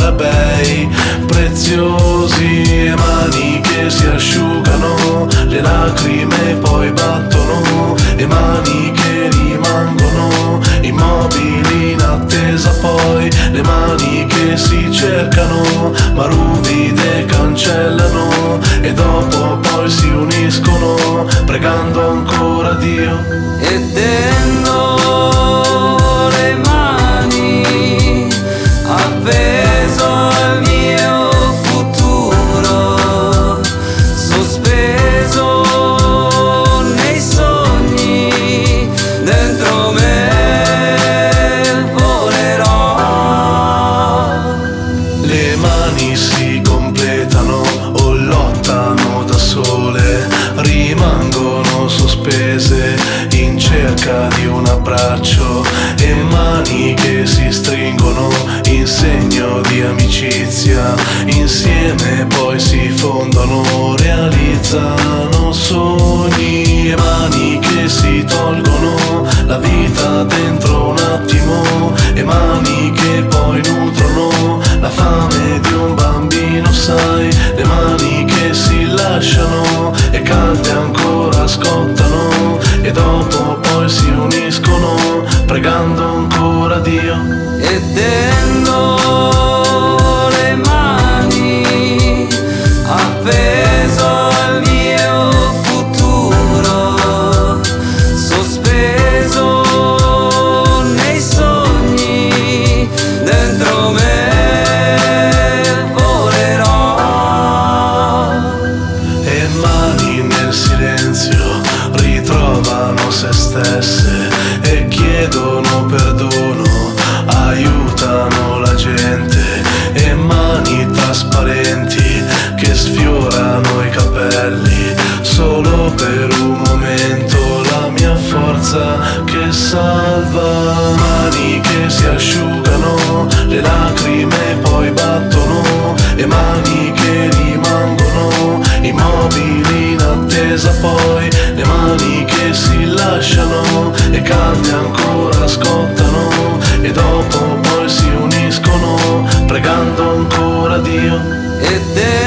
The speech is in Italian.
scarabei preziosi e mani che si asciugano, le lacrime poi battono e mani che rimangono immobili in attesa, poi le mani che si cercano ma ruvide cancellano e dopo poi si uniscono pregando ancora Dio e tendo le mani appeso al mio futuro, sospeso nei sogni, dentro me volerò. Le mani si completano o lottano da sole, rimangono sospese in cerca di un abbraccio e mani che si stringono in segno di amicizia, insieme poi si fondono, realizzano sogni e mani che si tolgono la vita dentro un attimo e mani che poi nutrono la fame di un bambino, sai, le mani che si lasciano e calde ancora scottano e dopo poi si uniscono pregando ancora Dio E tendo le mani appeso al mio futuro, sospeso nei sogni, dentro me volerò. e mani nel silenzio ritrovano se stesse e chiedono perdono, aiutano la gente e mani trasparenti che sfiorano i capelli solo per un momento, la mia forza che salva, mani che si asciugano, le lacrime poi battono e mani che rimangono immobili in attesa, poi le mani che si lasciano e calde ancora scottano e dopo poi si uniscono pregando ancora Dio E te